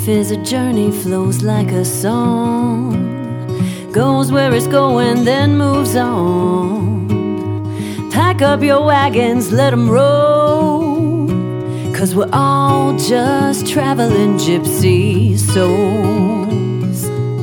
Life is a journey, flows like a song, goes where it's going, then moves on. Pack up your wagons, let them roll, 'cause we're all just traveling gypsy souls.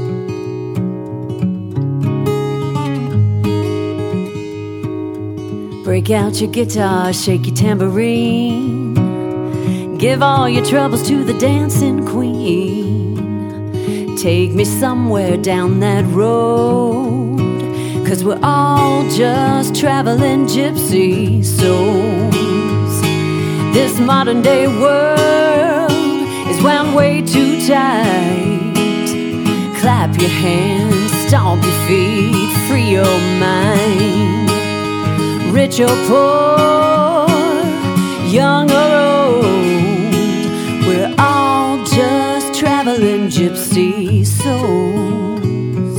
Break out your guitar, shake your tambourine, give all your troubles to the dancing queen. Take me somewhere down that road, 'cause we're all just traveling gypsy souls. This modern day world is wound way too tight. Clap your hands, stomp your feet, free your mind. Rich or poor, young or old, we're all just traveling gypsy souls.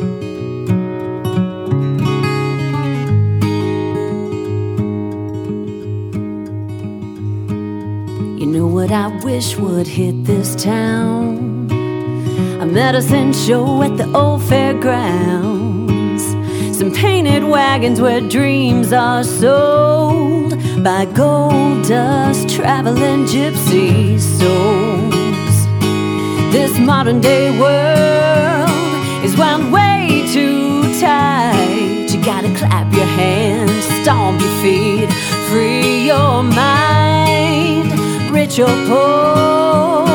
You know what I wish would hit this town? A medicine show at the old fairgrounds, some painted wagons where dreams are sold by gold dust traveling gypsy souls. This modern day world is wound way too tight. You gotta clap your hands, stomp your feet, free your mind. Rich or poor,